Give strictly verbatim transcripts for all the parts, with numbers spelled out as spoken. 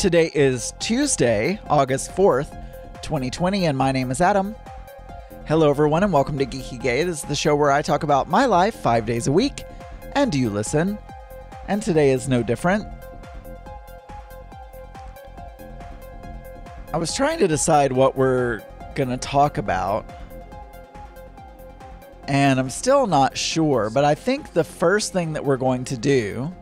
Today is Tuesday, August fourth, twenty twenty, and my name is Adam. Hello, everyone, and welcome to Geeky Gay. This is the show where I talk about my life five days a week, and you listen. And today is no different. I was trying to decide what we're going to talk about, and I'm still not sure, but I think the first thing that we're going to do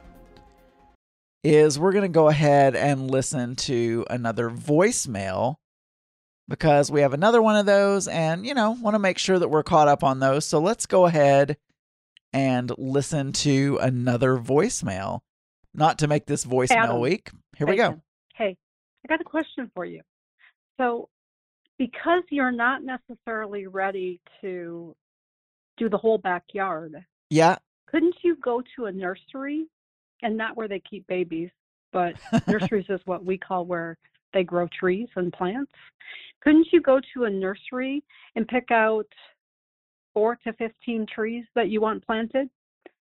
is we're going to go ahead and listen to another voicemail because we have another one of those and, you know, want to make sure that we're caught up on those. So let's go ahead and listen to another voicemail. Not to make this voicemail Adam, week. Here hey, we go. Hey, I got a question for you. So because you're not necessarily ready to do the whole backyard, Yeah. couldn't you go to a nursery? And not where they keep babies, but nurseries is what we call where they grow trees and plants. Couldn't you go to a nursery and pick out four to fifteen trees that you want planted?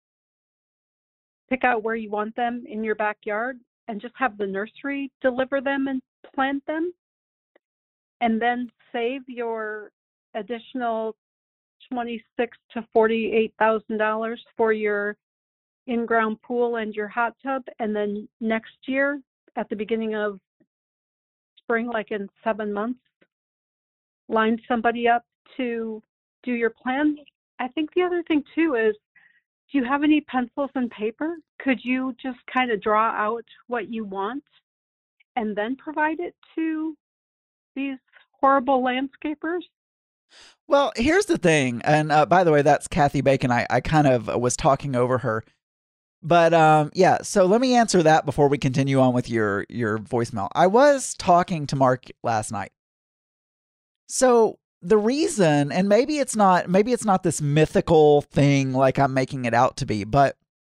Pick out where you want them in your backyard and just have the nursery deliver them and plant them? And then save your additional twenty-six to forty-eight thousand dollars for your in-ground pool and your hot tub, and then next year at the beginning of spring, like in seven months, line somebody up to do your plan. I think the other thing too is, do you have any pencils and paper? Could you just kind of draw out what you want and then provide it to these horrible landscapers? Well, here's the thing. And uh, by the way, that's Kathy Bacon. I, I kind of was talking over her. But um, yeah, so let me answer that before we continue on with your, your voicemail. I was talking to Mark last night. So the reason, and maybe it's not, maybe it's not this mythical thing like I'm making it out to be, but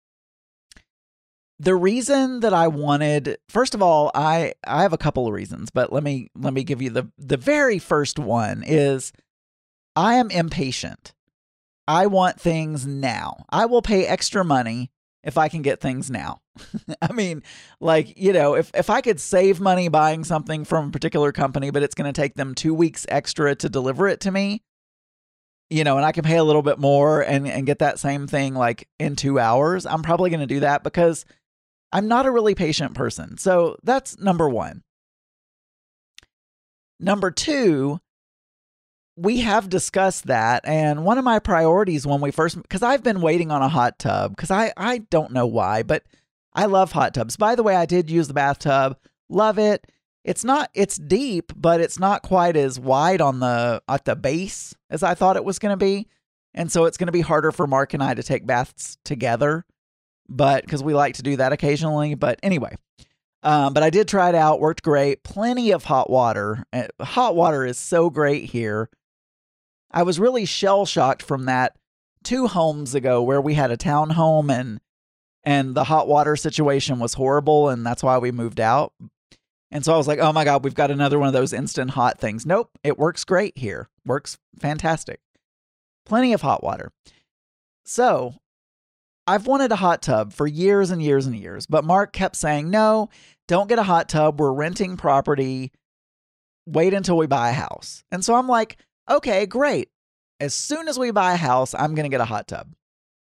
the reason that I wanted, first of all, I, I have a couple of reasons, but let me, let me give you the, the very first one is I am impatient. I want things now. I will pay extra money if I can get things now. I mean, like, you know, if, if I could save money buying something from a particular company, but it's going to take them two weeks extra to deliver it to me, you know, and I can pay a little bit more and, and get that same thing like in two hours, I'm probably going to do that because I'm not a really patient person. So that's number one. Number two, we have discussed that, and one of my priorities when we first, because I've been waiting on a hot tub, because I, I don't know why, but I love hot tubs. By the way, I did use the bathtub. Love it. It's not, it's deep, but it's not quite as wide on the, at the base as I thought it was going to be. And so it's going to be harder for Mark and I to take baths together, but because we like to do that occasionally. But anyway, um, but I did try it out. Worked great. Plenty of hot water. Hot water is so great here. I was really shell-shocked from that two homes ago where we had a townhome and and the hot water situation was horrible, and that's why we moved out. And so I was like, oh my God, we've got another one of those instant hot things. Nope, it works great here. Works fantastic. Plenty of hot water. So I've wanted a hot tub for years and years and years, but Mark kept saying, no, don't get a hot tub. We're renting property. Wait until we buy a house. And so I'm like, okay, great. As soon as we buy a house, I'm going to get a hot tub.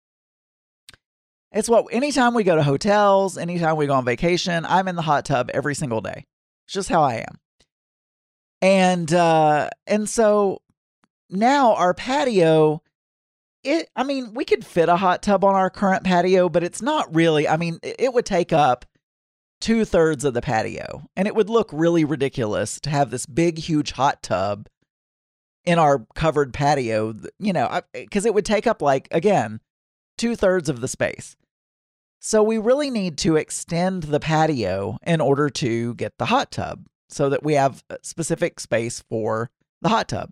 It's what, anytime we go to hotels, anytime we go on vacation, I'm in the hot tub every single day. It's just how I am. And, uh, and so now our patio, it, I mean, we could fit a hot tub on our current patio, but it's not really, I mean, it would take up two thirds of the patio and it would look really ridiculous to have this big, huge hot tub in our covered patio, you know, because it would take up like, again, two thirds of the space. So we really need to extend the patio in order to get the hot tub so that we have specific space for the hot tub.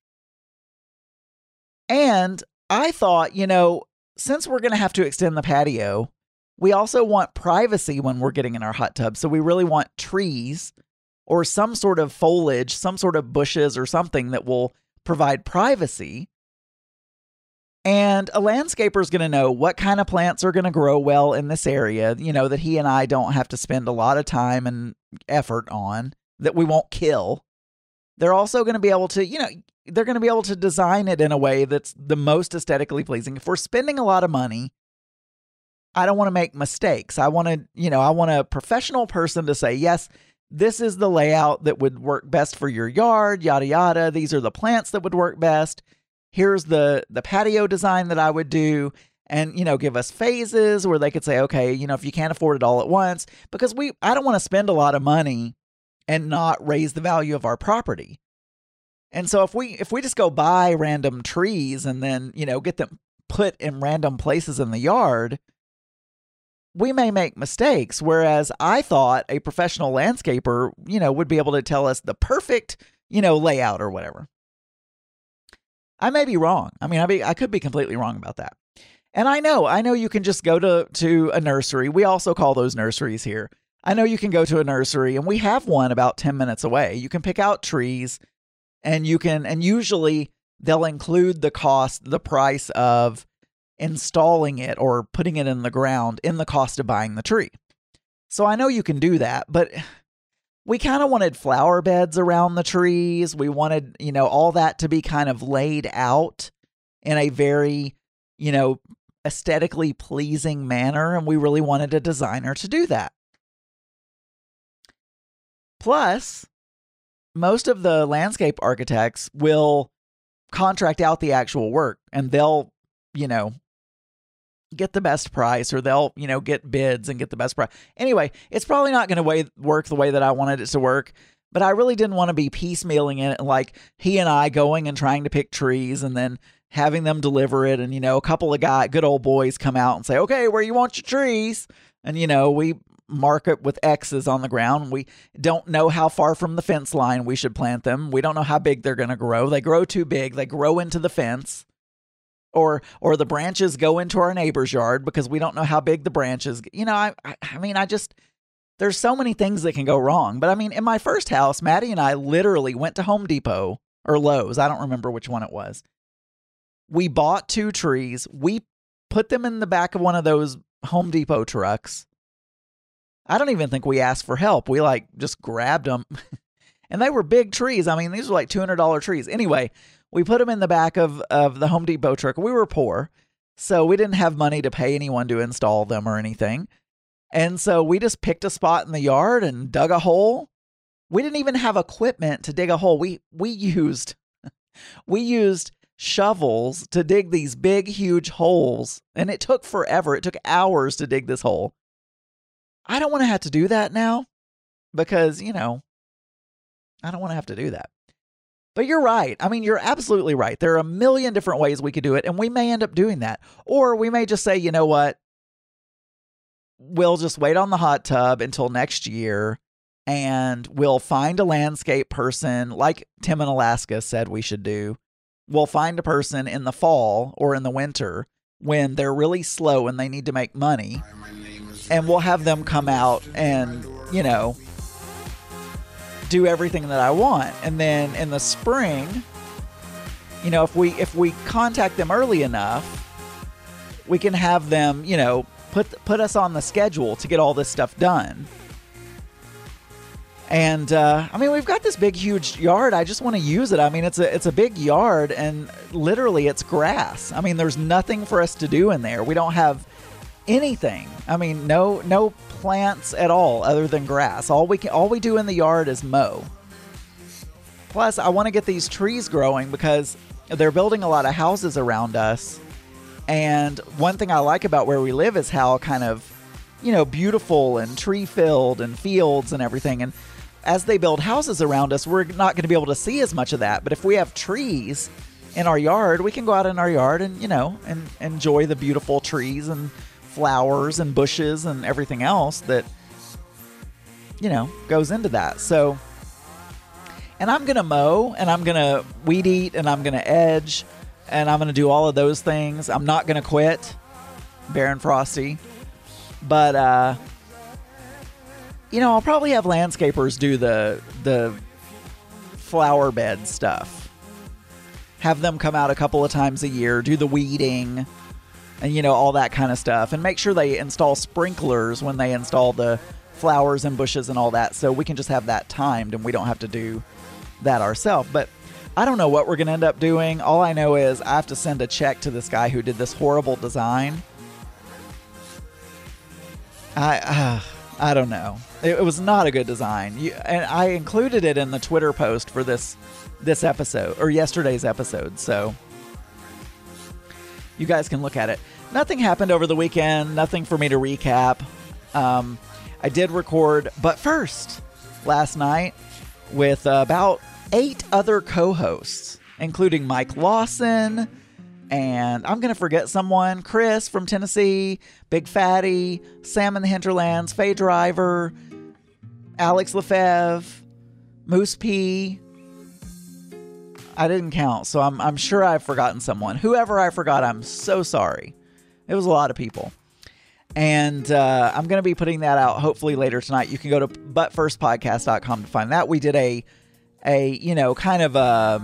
And I thought, you know, since we're going to have to extend the patio, we also want privacy when we're getting in our hot tub. So we really want trees or some sort of foliage, some sort of bushes or something that will provide privacy And a landscaper is going to know what kind of plants are going to grow well in this area, you know, that he and I don't have to spend a lot of time and effort on, that we won't kill. They're also going to be able to, you know, they're going to be able to design it in a way that's the most aesthetically pleasing. If we're spending a lot of money, I don't want to make mistakes. I want to, you know, I want a professional person to say, yes, this is the layout that would work best for your yard, yada, yada. These are the plants that would work best. Here's the, the patio design that I would do, and, you know, give us phases where they could say, okay, you know, if you can't afford it all at once, because we, I don't want to spend a lot of money and not raise the value of our property. And so if we, if we just go buy random trees and then, you know, get them put in random places in the yard, we may make mistakes. Whereas I thought a professional landscaper, you know, would be able to tell us the perfect, you know, layout or whatever. I may be wrong. I mean, I be, I could be completely wrong about that. And I know, I know you can just go to, to a nursery. We also call those nurseries here. I know you can go to a nursery, and we have one about ten minutes away. You can pick out trees, and you can, and usually they'll include the cost, the price of installing it or putting it in the ground in the cost of buying the tree. So I know you can do that, but we kind of wanted flower beds around the trees. We wanted, you know, all that to be kind of laid out in a very, you know, aesthetically pleasing manner. And we really wanted a designer to do that. Plus, most of the landscape architects will contract out the actual work, and they'll, you know, get the best price, or they'll, you know, get bids and get the best price. Anyway, it's probably not going to work the way that I wanted it to work, but I really didn't want to be piecemealing it, like he and I going and trying to pick trees and then having them deliver it. And, you know, a couple of guy, good old boys come out and say, okay, where you want your trees? And, you know, we mark it with X's on the ground. We don't know how far from the fence line we should plant them. We don't know how big they're going to grow. They grow too big. They grow into the fence. Or or the branches go into our neighbor's yard because we don't know how big the branches. You know, I, I I mean, I just, there's so many things that can go wrong. But I mean, in my first house, Maddie and I literally went to Home Depot or Lowe's. I don't remember which one it was. We bought two trees. We put them in the back of one of those Home Depot trucks. I don't even think we asked for help. We like just grabbed them. And they were big trees. I mean, these were like two hundred dollars trees. Anyway, we put them in the back of, of the Home Depot truck. We were poor, so we didn't have money to pay anyone to install them or anything. And so we just picked a spot in the yard and dug a hole. We didn't even have equipment to dig a hole. We we used we used shovels to dig these big, huge holes. And it took forever. It took hours to dig this hole. I don't want to have to do that now because, you know, I don't want to have to do that. But you're right. I mean, you're absolutely right. There are a million different ways we could do it, and we may end up doing that. Or we may just say, you know what? We'll just wait on the hot tub until next year, and we'll find a landscape person like Tim in Alaska said we should do. We'll find a person in the fall or in the winter when they're really slow and they need to make money, and we'll have them come out and, you know, do everything that I want. And then in the spring, you know, if we if we contact them early enough, we can have them, you know, put put us on the schedule to get all this stuff done. And uh, I mean, we've got this big, huge yard. I just want to use it. I mean, it's a it's a big yard, and literally it's grass. I mean, there's nothing for us to do in there. We don't have anything. I mean, no no plants at all other than grass. All we can all we do in the yard is mow. Plus, I want to get these trees growing because they're building a lot of houses around us. And one thing I like about where we live is how kind of, you know, beautiful and tree filled and fields and everything. And as they build houses around us, we're not going to be able to see as much of that. But if we have trees in our yard, we can go out in our yard and, you know, and enjoy the beautiful trees and flowers and bushes and everything else that, you know, goes into that. So, and I'm going to mow, and I'm going to weed eat, and I'm going to edge, and I'm going to do all of those things. I'm not going to quit, Baron Frosty. But, uh, you know, I'll probably have landscapers do the, the flower bed stuff. have them come out a couple of times a year, do the weeding, and, you know, all that kind of stuff. And make sure they install sprinklers when they install the flowers and bushes and all that, so we can just have that timed and we don't have to do that ourselves. But I don't know what we're going to end up doing. All I know is I have to send a check to this guy who did this horrible design. I uh, I don't know. It, it was not a good design. You, and I included it in the Twitter post for this this episode, or yesterday's episode, so you guys can look at it. Nothing happened over the weekend. Nothing for me to recap. Um, I did record, but first, last night, with uh, about eight other co-hosts, including Mike Lawson, and I'm going to forget someone, Chris from Tennessee, Big Fatty, Sam in the Hinterlands, Faye Driver, Alex Lefebvre, Moose P. I didn't count, so I'm, I'm sure I've forgotten someone. Whoever I forgot, I'm so sorry. It was a lot of people. And uh, I'm going to be putting that out hopefully later tonight. You can go to but first podcast dot com to find that. We did a, a you know, kind of a,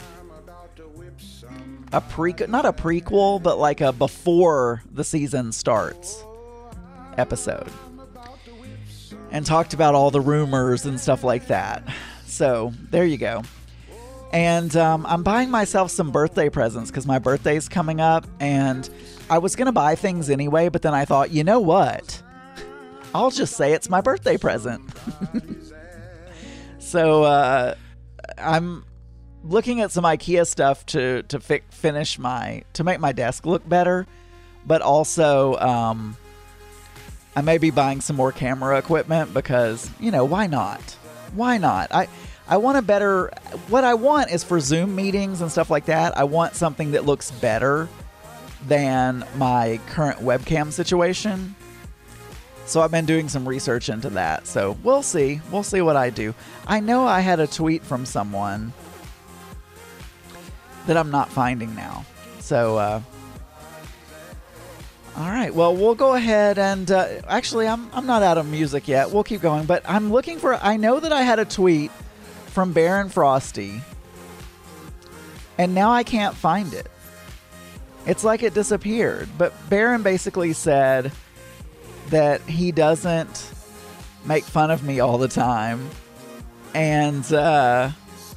a pre, not a prequel, but like a before the season starts episode. And talked about all the rumors and stuff like that. So there you go. And um, I'm buying myself some birthday presents because my birthday's coming up, and I was going to buy things anyway, but then I thought, you know what? I'll just say it's my birthday present. So uh, I'm looking at some IKEA stuff to to fi- finish my, to make my desk look better, but also um, I may be buying some more camera equipment because, you know, why not? Why not? I... I want a better, what I want is for Zoom meetings and stuff like that, I want something that looks better than my current webcam situation. So I've been doing some research into that. So we'll see. We'll see what I do. I know I had a tweet from someone that I'm not finding now. So, uh, all right. Well, we'll go ahead and, uh, actually, I'm, I'm not out of music yet. We'll keep going. But I'm looking for, I know that I had a tweet from Baron Frosty, and now I can't find it. It's like it disappeared. But Baron basically said that he doesn't make fun of me all the time, and uh,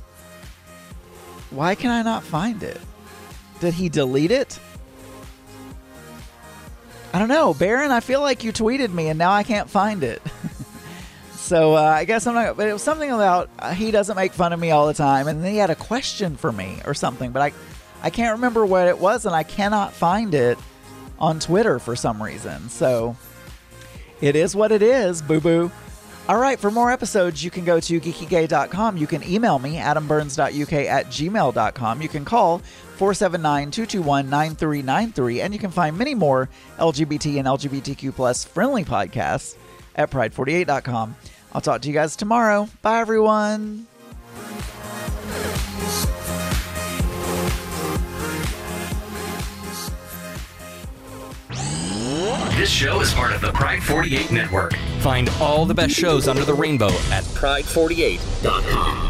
why can I not find it? Did he delete it? I don't know. Baron, I feel like you tweeted me, and now I can't find it. So uh, I guess I'm not, but it was something about uh, he doesn't make fun of me all the time. And then he had a question for me or something, but I, I can't remember what it was, and I cannot find it on Twitter for some reason. So it is what it is, boo-boo. All right, for more episodes, you can go to geeky gay dot com. You can email me, adam burns dot u k at gmail dot com. You can call four seven nine, two two one, nine three nine three, and you can find many more L G B T and L G B T Q plus friendly podcasts at pride forty-eight dot com. I'll talk to you guys tomorrow. Bye, everyone. This show is part of the Pride forty-eight Network. Find all the best shows under the rainbow at pride forty-eight dot com.